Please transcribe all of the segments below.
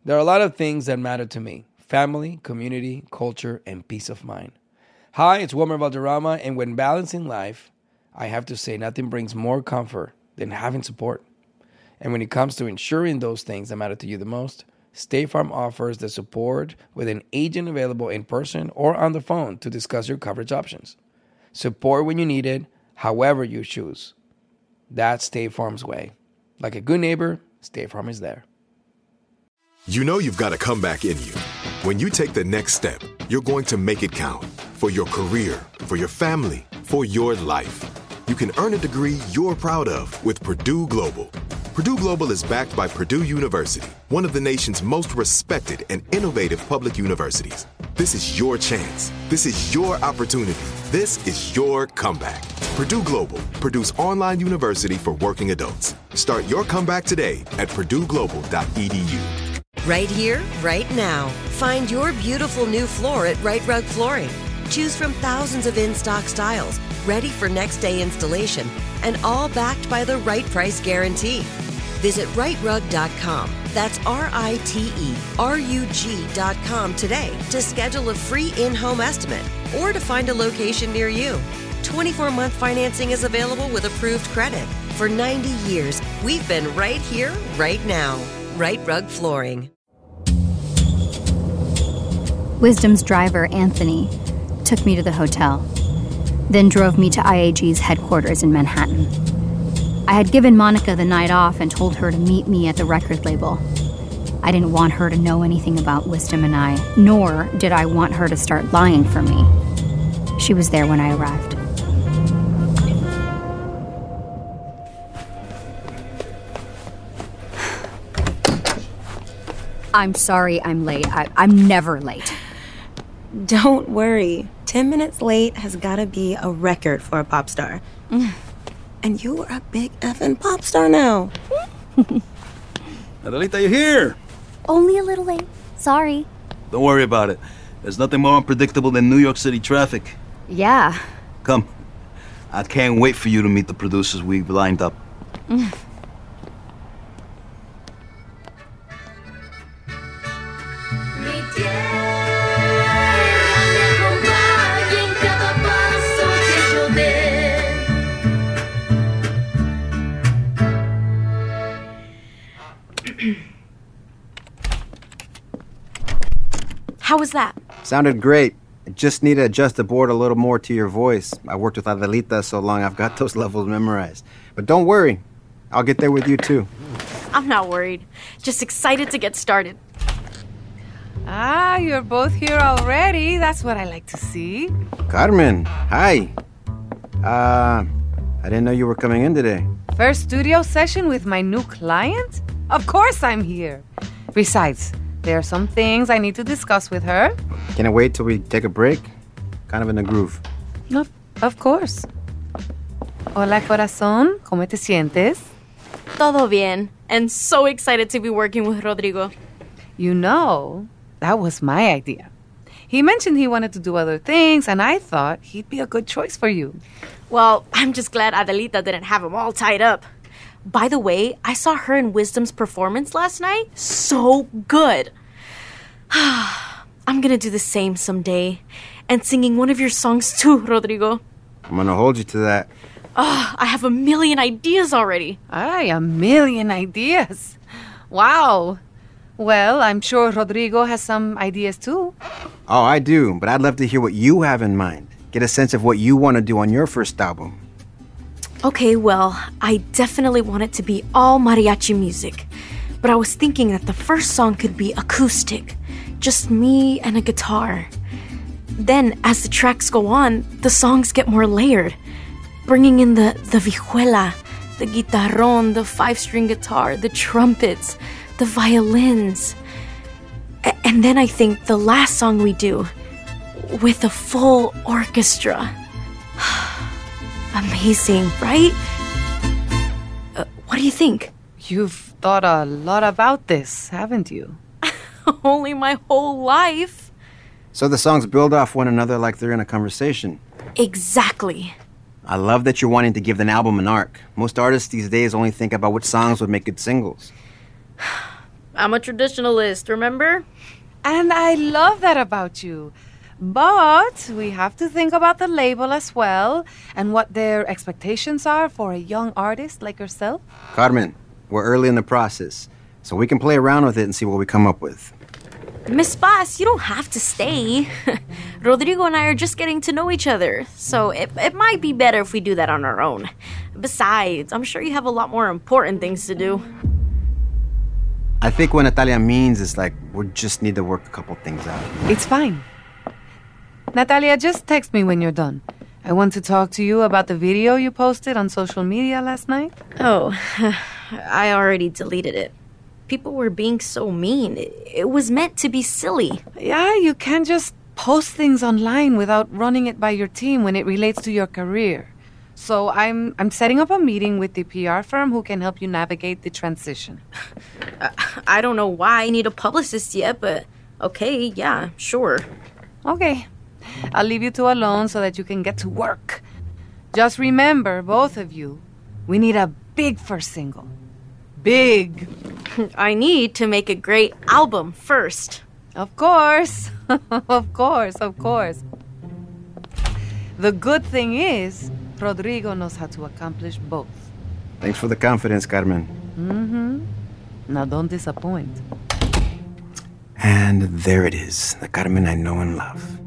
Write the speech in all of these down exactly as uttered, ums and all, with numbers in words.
There are a lot of things that matter to me: family, community, culture, and peace of mind. Hi, it's Wilmer Valderrama, and when balancing life, I have to say nothing brings more comfort than having support. And when it comes to ensuring those things that matter to you the most, State Farm offers the support with an agent available in person or on the phone to discuss your coverage options. Support when you need it, however you choose. That's State Farm's way. Like a good neighbor, State Farm is there. You know you've got a comeback in you. When you take the next step, you're going to make it count. For your career, for your family, for your life. You can earn a degree you're proud of with Purdue Global. Purdue Global is backed by Purdue University, one of the nation's most respected and innovative public universities. This is your chance. This is your opportunity. This is your comeback. Purdue Global, Purdue's online university for working adults. Start your comeback today at purdue global dot e d u. Right here, right now. Find your beautiful new floor at Rite Rug Flooring. Choose from thousands of in-stock styles, ready for next day installation, and all backed by the right price guarantee. Visit rite rug dot com. That's R I T E R U G dot com today to schedule a free in-home estimate or to find a location near you. twenty-four month financing is available with approved credit. For ninety years, we've been right here, right now. Rite Rug Flooring. Wisdom's driver, Anthony, took me to the hotel, then drove me to I A G's headquarters in Manhattan. I had given Monica the night off and told her to meet me at the record label. I didn't want her to know anything about Wisdom and I, nor did I want her to start lying for me. She was there when I arrived. I'm sorry I'm late. I, I'm never late. Don't worry. Ten minutes late has gotta be a record for a pop star. Mm. And you are a big effing pop star now. Adelita, you're here. Only a little late. Sorry. Don't worry about it. There's nothing more unpredictable than New York City traffic. Yeah. Come. I can't wait for you to meet the producers we've lined up. Mm. How was that? Sounded great. I just need to adjust the board a little more to your voice. I worked with Adelita so long I've got those levels memorized. But don't worry. I'll get there with you too. I'm not worried. Just excited to get started. Ah, you're both here already. That's what I like to see. Carmen, hi. Uh, I didn't know you were coming in today. First studio session with my new client? Of course I'm here. Besides, there are some things I need to discuss with her. Can I wait till we take a break? Kind of in the groove. No, of course. Hola, corazón. ¿Cómo te sientes? Todo bien. And so excited to be working with Rodrigo. You know, that was my idea. He mentioned he wanted to do other things, and I thought he'd be a good choice for you. Well, I'm just glad Adelita didn't have him all tied up. By the way, I saw her in Wisdom's performance last night. So good. I'm gonna do the same someday. And singing one of your songs too, Rodrigo. I'm gonna hold you to that. Oh, I have a million ideas already. Ay, a million ideas. Wow. Well, I'm sure Rodrigo has some ideas too. Oh, I do, but I'd love to hear what you have in mind. Get a sense of what you want to do on your first album. Okay, well, I definitely want it to be all mariachi music. But I was thinking that the first song could be acoustic. Just me and a guitar. Then, as the tracks go on, the songs get more layered. Bringing in the, the vihuela, the guitarrón, the five-string guitar, the trumpets, the violins. A- and then I think the last song we do, with a full orchestra. Amazing, right? Uh, what do you think? You've thought a lot about this, haven't you? Only my whole life. So the songs build off one another like they're in a conversation. Exactly. I love that you're wanting to give an album an arc. Most artists these days only think about which songs would make good singles. I'm a traditionalist, remember? And I love that about you. But we have to think about the label as well and what their expectations are for a young artist like yourself. Carmen, we're early in the process, so we can play around with it and see what we come up with. Miss Paz, you don't have to stay. Rodrigo and I are just getting to know each other, so it, it might be better if we do that on our own. Besides, I'm sure you have a lot more important things to do. I think what Natalia means is like, we just need to work a couple things out. It's fine. Natalia, just text me when you're done. I want to talk to you about the video you posted on social media last night. Oh, I already deleted it. People were being so mean. It, it was meant to be silly. Yeah, you can't just post things online without running it by your team when it relates to your career. So I'm I'm setting up a meeting with the P R firm who can help you navigate the transition. I don't know why I need a publicist yet, but okay, yeah, sure. Okay. I'll leave you two alone so that you can get to work. Just remember, both of you, we need a big first single. Big. I need to make a great album first. Of course. Of course, of course. The good thing is, Rodrigo knows how to accomplish both. Thanks for the confidence, Carmen. Mm-hmm. Now don't disappoint. And there it is, the Carmen I know and love.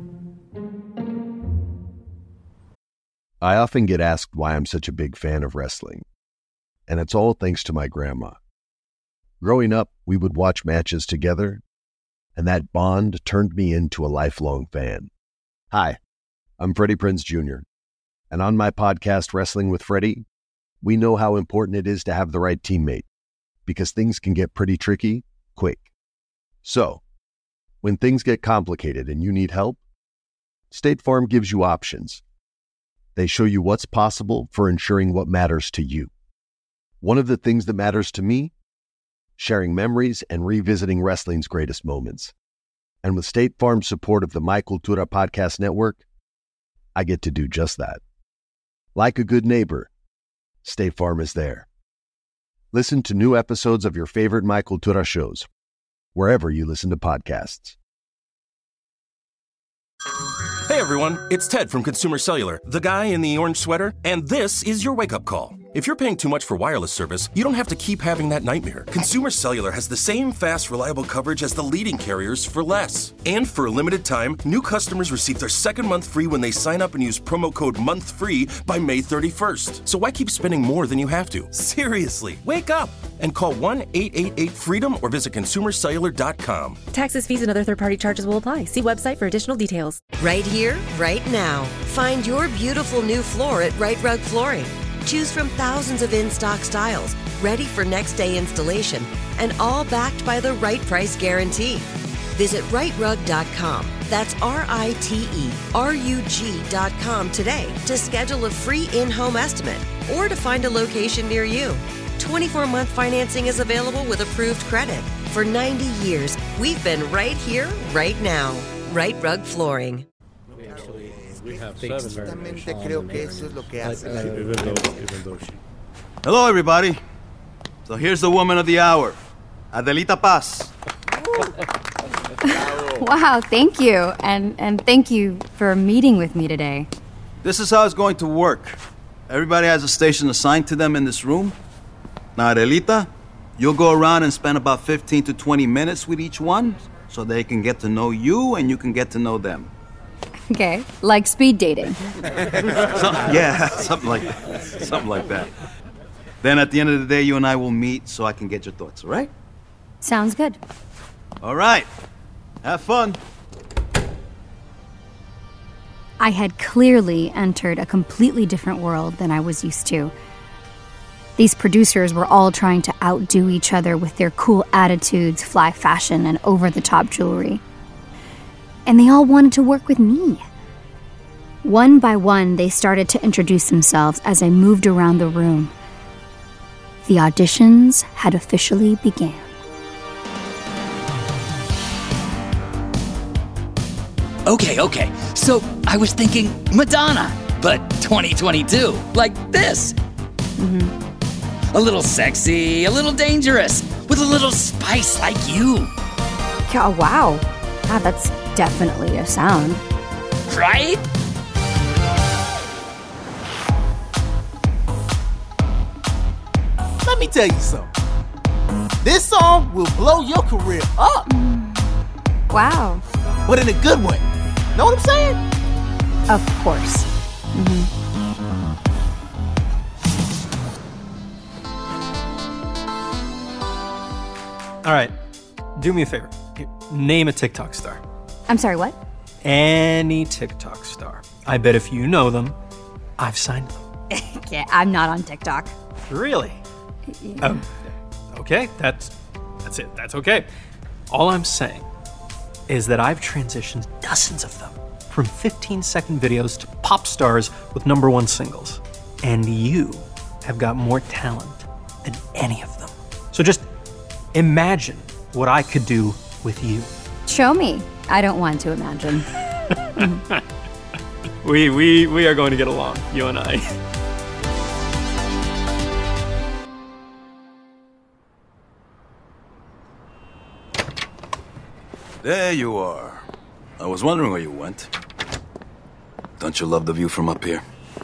I often get asked why I'm such a big fan of wrestling, and it's all thanks to my grandma. Growing up, we would watch matches together, and that bond turned me into a lifelong fan. Hi, I'm Freddie Prinze Junior, and on my podcast, Wrestling with Freddie, we know how important it is to have the right teammate, because things can get pretty tricky quick. So, when things get complicated and you need help, State Farm gives you options. They show you what's possible for ensuring what matters to you. One of the things that matters to me, sharing memories and revisiting wrestling's greatest moments. And with State Farm's support of the My Cultura Podcast Network, I get to do just that. Like a good neighbor, State Farm is there. Listen to new episodes of your favorite My Cultura shows, wherever you listen to podcasts. Hey everyone, it's Ted from Consumer Cellular, the guy in the orange sweater, and this is your wake-up call. If you're paying too much for wireless service, you don't have to keep having that nightmare. Consumer Cellular has the same fast, reliable coverage as the leading carriers for less. And for a limited time, new customers receive their second month free when they sign up and use promo code MONTHFREE by May thirty-first. So why keep spending more than you have to? Seriously, wake up and call one eight eight eight FREEDOM or visit consumer cellular dot com. Taxes, fees, and other third-party charges will apply. See website for additional details. Right here, right now. Find your beautiful new floor at Right Rug Flooring. Choose from thousands of in-stock styles, ready for next day installation, and all backed by the right price guarantee. Visit right rug dot com. That's R I T E R U G dot com today to schedule a free in-home estimate or to find a location near you. twenty-four month financing is available with approved credit. For ninety years, we've been right here, right now. Right Rug Flooring. We have Justamente creo que eso es lo que hace. Hello, everybody. So here's the woman of the hour, Adelita Paz. Wow, thank you. And, and thank you for meeting with me today. This is how it's going to work. Everybody has a station assigned to them in this room. Now, Adelita, you'll go around and spend about fifteen to twenty minutes with each one so they can get to know you and you can get to know them. Okay, like speed dating. Some, yeah, something like that. Something like that. Then at the end of the day, you and I will meet so I can get your thoughts, all right? Sounds good. All right. Have fun. I had clearly entered a completely different world than I was used to. These producers were all trying to outdo each other with their cool attitudes, fly fashion, and over-the-top jewelry. And they all wanted to work with me. One by one, they started to introduce themselves as I moved around the room. The auditions had officially began. Okay, okay. So I was thinking Madonna, but twenty twenty-two, like this. Mm-hmm. A little sexy, a little dangerous. with a little spice like you. Oh, wow. God, that's definitely a sound. Right? Let me tell you something. This song will blow your career up. Wow. But in a good way. Know what I'm saying? Of course. Mm-hmm. All right, do me a favor. Name a TikTok star. I'm sorry, what? Any TikTok star. I bet if you know them, I've signed them. Yeah, I'm not on TikTok. Really? Yeah. Um, okay, that's that's it. That's okay. All I'm saying is that I've transitioned dozens of them from fifteen-second videos to pop stars with number one singles. And you have got more talent than any of them. So just imagine what I could do with you. Show me. I don't want to imagine. we, we, we are going to get along, you and I. There you are. I was wondering where you went. Don't you love the view from up here?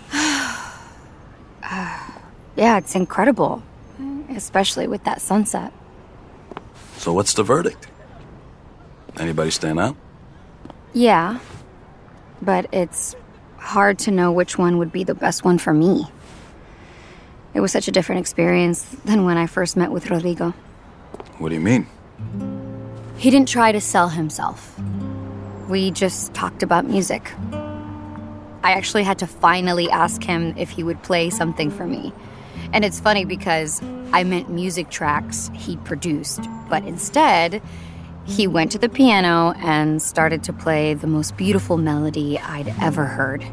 uh, yeah, it's incredible. Especially with that sunset. So what's the verdict? Anybody stand out? Yeah. But it's hard to know which one would be the best one for me. It was such a different experience than when I first met with Rodrigo. What do you mean? He didn't try to sell himself. We just talked about music. I actually had to finally ask him if he would play something for me. And it's funny because I meant music tracks he'd produced, but instead, he went to the piano and started to play the most beautiful melody I'd ever heard.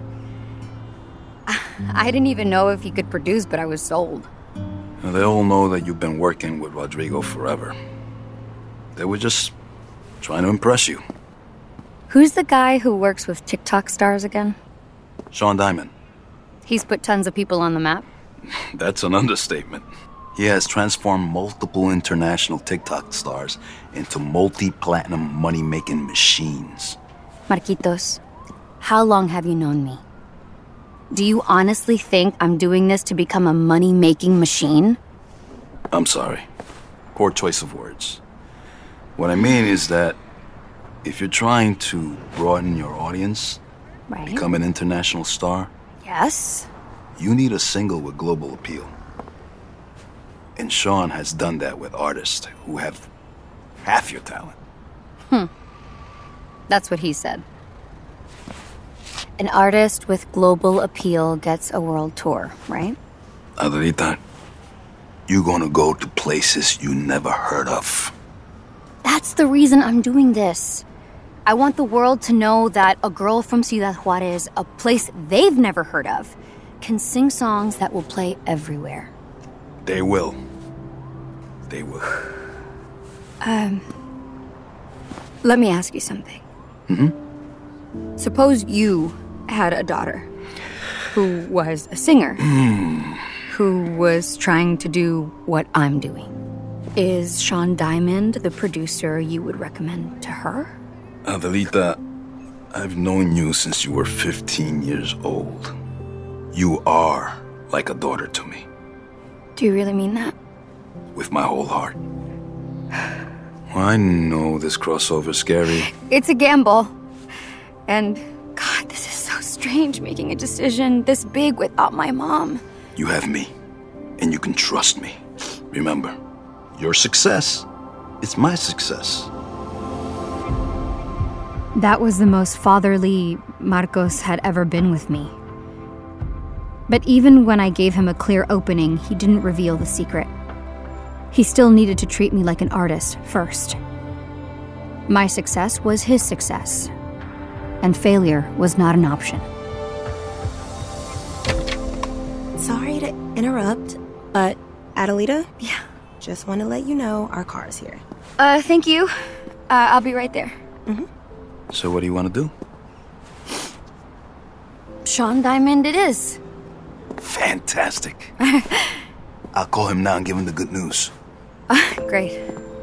I didn't even know if he could produce, but I was sold. Now, they all know that you've been working with Rodrigo forever. They were just trying to impress you. Who's the guy who works with TikTok stars again? Sean Diamond. He's put tons of people on the map. That's an understatement. He has transformed multiple international TikTok stars into multi-platinum money-making machines. Marquitos, how long have you known me? Do you honestly think I'm doing this to become a money-making machine? I'm sorry. Poor choice of words. What I mean is that if you're trying to broaden your audience, right. Become an international star, yes, you need a single with global appeal. And Sean has done that with artists who have half your talent. Hmm. That's what he said. An artist with global appeal gets a world tour, right? Adelita, you're gonna go to places you never heard of. That's the reason I'm doing this. I want the world to know that a girl from Ciudad Juarez, a place they've never heard of, can sing songs that will play everywhere. They will. They will. Um, let me ask you something. Mm-hmm. Suppose you had a daughter who was a singer, who was trying to do what I'm doing. Is Sean Diamond the producer you would recommend to her? Adelita, I've known you since you were fifteen years old. You are like a daughter to me. Do you really mean that? With my whole heart. Well, I know this crossover's scary. It's a gamble. And, God, this is so strange making a decision this big without my mom. You have me, and you can trust me. Remember, your success is my success. That was the most fatherly Marcos had ever been with me. But even when I gave him a clear opening, he didn't reveal the secret. He still needed to treat me like an artist first. My success was his success, and failure was not an option. Sorry to interrupt, but Adelita? Yeah? Just want to let you know our car is here. Uh, thank you. Uh, I'll be right there. Mm-hmm. So what do you want to do? Sean Diamond it is. Fantastic. I'll call him now and give him the good news. Great.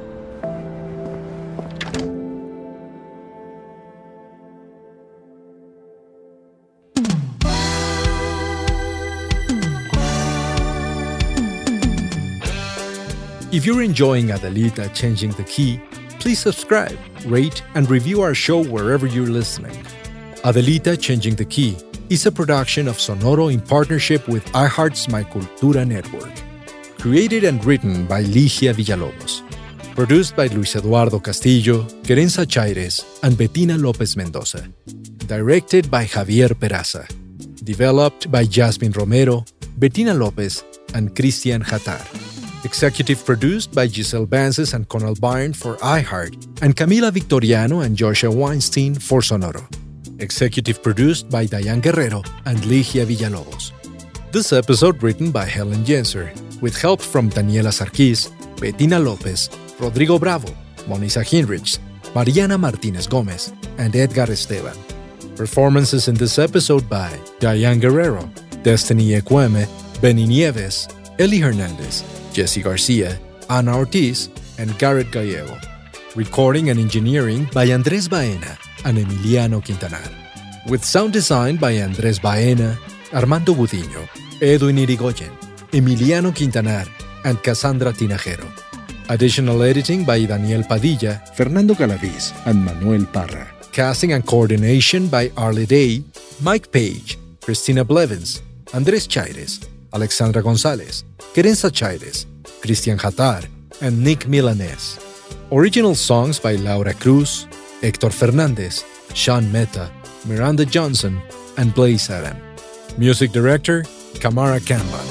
If you're enjoying Adelita Changing the Key, please subscribe, rate, and review our show wherever you're listening. Adelita Changing the Key is a production of Sonoro in partnership with iHeart's My Cultura network. Created and written by Ligia Villalobos. Produced by Luis Eduardo Castillo, Querenza Chaires, and Bettina López Mendoza. Directed by Javier Peraza. Developed by Jasmine Romero, Bettina López, and Christian Hatar. Executive produced by Giselle Bances and Conal Byrne for iHeart, and Camila Victoriano and Joshua Weinstein for Sonoro. Executive produced by Diane Guerrero and Ligia Villalobos. This episode written by Helen Jenser, with help from Daniela Sarkis, Bettina Lopez, Rodrigo Bravo, Monisa Hinrichs, Mariana Martinez Gomez, and Edgar Esteban. Performances in this episode by Diane Guerrero, Destiny Ekweme, Benny Nieves, Eli Hernandez, Jesse Garcia, Ana Ortiz, and Garrett Gallego. Recording and engineering by Andres Baena and Emiliano Quintanar. With sound design by Andres Baena, Armando Budiño, Edwin Irigoyen, Emiliano Quintanar, and Cassandra Tinajero. Additional editing by Daniel Padilla, Fernando Galaviz, and Manuel Parra. Casting and coordination by Arlie Day, Mike Page, Christina Blevins, Andres Chaires, Alexandra Gonzalez, Querenza Chaires, Christian Hatar, and Nick Milanés. Original songs by Laura Cruz, Hector Fernandez, Sean Mehta, Miranda Johnson, and Blaze Adam. Music director, Kamara Kamba.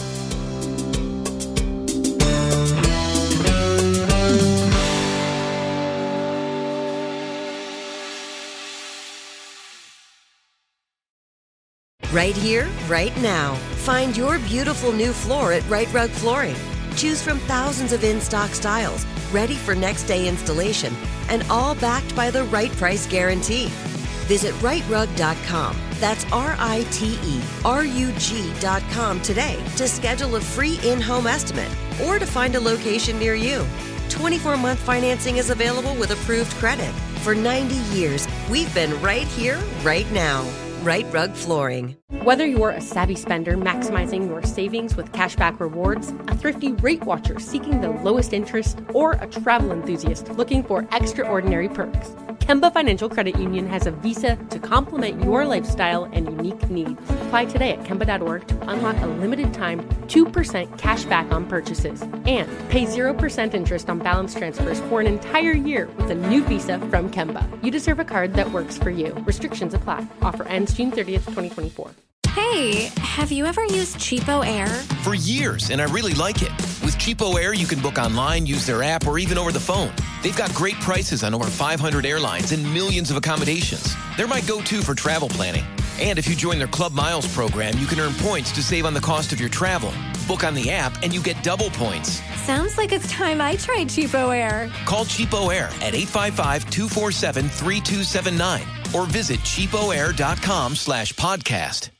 Right here, right now. Find your beautiful new floor at Right Rug Flooring. Choose from thousands of in-stock styles, ready for next day installation, and all backed by the right price guarantee. Visit right rug dot com. That's R I T E R U G dot com today to schedule a free in-home estimate or to find a location near you. twenty-four month financing is available with approved credit. For ninety years, we've been right here, right now. Right Rug Flooring. Whether you're a savvy spender maximizing your savings with cashback rewards, a thrifty rate watcher seeking the lowest interest, or a travel enthusiast looking for extraordinary perks, Kemba Financial Credit Union has a visa to complement your lifestyle and unique needs. Apply today at Kemba dot org to unlock a limited time two percent cash back on purchases and pay zero percent interest on balance transfers for an entire year with a new visa from Kemba. You deserve a card that works for you. Restrictions apply. Offer ends June thirtieth, twenty twenty-four. Hey, have you ever used Cheapo Air? For years, and I really like it. With Cheapo Air, you can book online, use their app, or even over the phone. They've got great prices on over five hundred airlines and millions of accommodations. They're my go-to for travel planning. And if you join their Club Miles program, you can earn points to save on the cost of your travel. Book on the app, and you get double points. Sounds like it's time I tried Cheapo Air. Call Cheapo Air at eight five five, two four seven, three two seven nine or visit cheapoair dot com slash podcast.